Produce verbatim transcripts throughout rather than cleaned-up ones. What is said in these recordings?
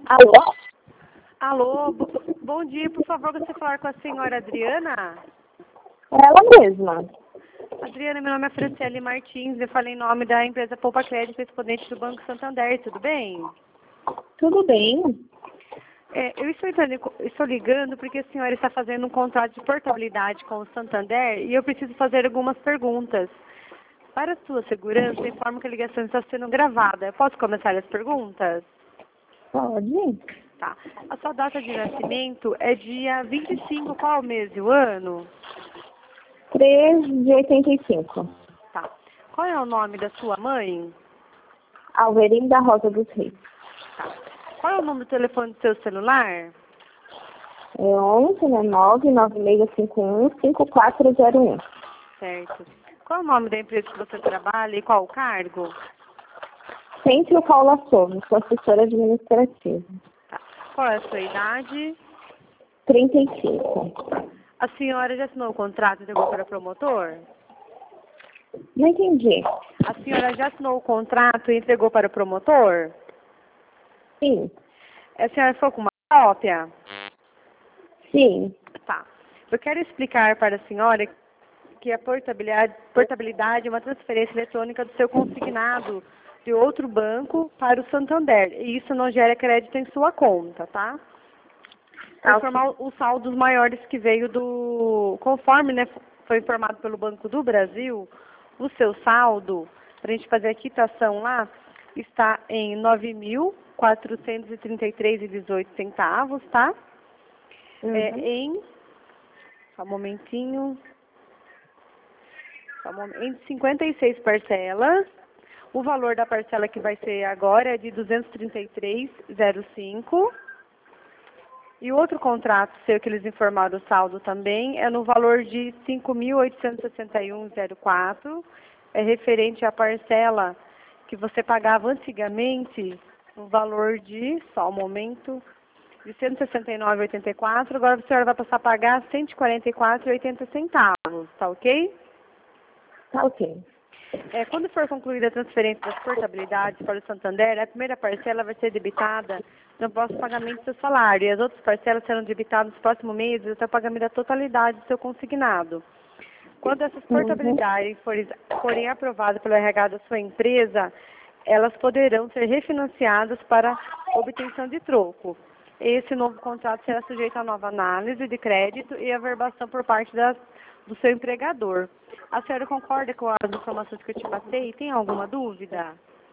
Alô? Alô, bo- bom dia, por favor, você falar com a senhora Adriana? Ela mesma. Adriana, meu nome é Franciele Martins, eu falei em nome da empresa Poupa Crédito, correspondente do Banco Santander, tudo bem? Tudo bem? É, eu estou, entrando, em co- estou ligando porque a senhora está fazendo um contrato de portabilidade com o Santander e eu preciso fazer algumas perguntas. Para sua segurança, informo que a ligação está sendo gravada. Eu posso começar as perguntas? Pode. Tá. A sua data de nascimento é dia vinte e cinco, qual o mês e o ano? três de oitenta e cinco. Tá. Qual é o nome da sua mãe? Alverim da Rosa dos Reis. Tá. Qual é o número do telefone do seu celular? É onze, né? nove nove seis cinco um cinco quatro zero um. Certo. Qual é o nome da empresa que você trabalha e qual o cargo? Centro Paula Souza, sou assessora administrativa. Tá. Qual é a sua idade? trinta e cinco. A senhora já assinou o contrato e entregou para promotor? Não entendi. A senhora já assinou o contrato e entregou para o promotor? Sim. A senhora ficou com uma cópia? Sim. Tá. Eu quero explicar para a senhora que a portabilidade, portabilidade é uma transferência eletrônica do seu consignado de outro banco para o Santander. E isso não gera crédito em sua conta, tá? Para Tá, informar os saldos maiores que veio do... Conforme, né, foi informado pelo Banco do Brasil, o seu saldo, para a gente fazer a quitação lá, está em nove mil quatrocentos e trinta e três reais e dezoito centavos, tá? Uhum. É, em... Só um momentinho... Só um momento, em cinquenta e seis parcelas. O valor da parcela que vai ser agora é de duzentos e trinta e três reais e zero cinco. E o outro contrato seu que eles informaram o saldo também é no valor de cinco mil oitocentos e sessenta e um reais e zero quatro. É referente à parcela que você pagava antigamente, no valor de, só um momento, de cento e sessenta e nove reais e oitenta e quatro. Agora a senhora vai passar a pagar cento e quarenta e quatro reais e oitenta centavos, tá ok? Tá ok. É, quando for concluída a transferência das portabilidades para o Santander, a primeira parcela vai ser debitada no próximo pagamento do seu salário e as outras parcelas serão debitadas nos próximos meses até o pagamento da totalidade do seu consignado. Quando essas Uhum. portabilidades forem, forem aprovadas pelo R H da sua empresa, elas poderão ser refinanciadas para obtenção de troco. Esse novo contrato será sujeito a nova análise de crédito e averbação por parte das, do seu empregador. A senhora concorda com as informações que eu te passei? Tem alguma dúvida?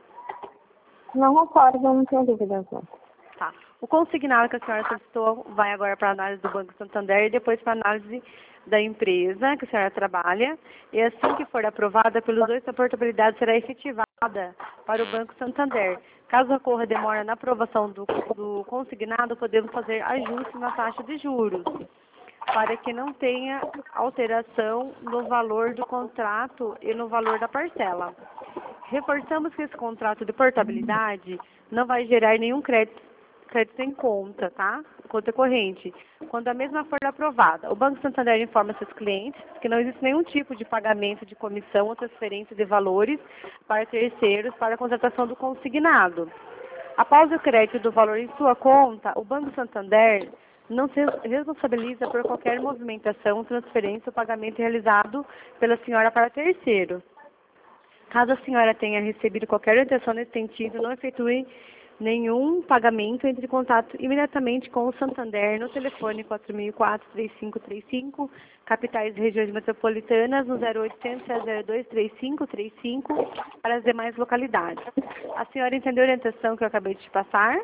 Não recordo, não tenho dúvidas não. Tá. O consignado que a senhora solicitou vai agora para a análise do Banco Santander e depois para a análise da empresa que a senhora trabalha. E assim que for aprovada pelos dois, a portabilidade será efetivada para o Banco Santander. Caso ocorra demora na aprovação do, do consignado, podemos fazer ajustes na taxa de juros, para que não tenha alteração no valor do contrato e no valor da parcela. Reforçamos que esse contrato de portabilidade não vai gerar nenhum crédito, crédito em conta, tá? Conta corrente. Quando a mesma for aprovada, o Banco Santander informa seus clientes que não existe nenhum tipo de pagamento de comissão ou transferência de valores para terceiros para a contratação do consignado. Após o crédito do valor em sua conta, o Banco Santander não se responsabiliza por qualquer movimentação, transferência ou pagamento realizado pela senhora para terceiro. Caso a senhora tenha recebido qualquer orientação nesse sentido, não efetue nenhum pagamento, entre em contato imediatamente com o Santander no telefone quatro mil e quatro, três cinco três cinco, capitais e regiões metropolitanas, no zero oitocentos, zero dois três cinco três cinco, para as demais localidades. A senhora entendeu a orientação que eu acabei de te passar?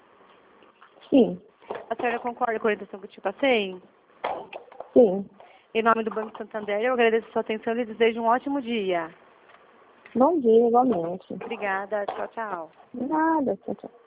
Sim. A senhora concorda com a orientação que eu te passei? Sim. Em nome do Banco Santander, eu agradeço a sua atenção e lhe desejo um ótimo dia. Bom dia, igualmente. Obrigada. Tchau, tchau. Nada, tchau, tchau.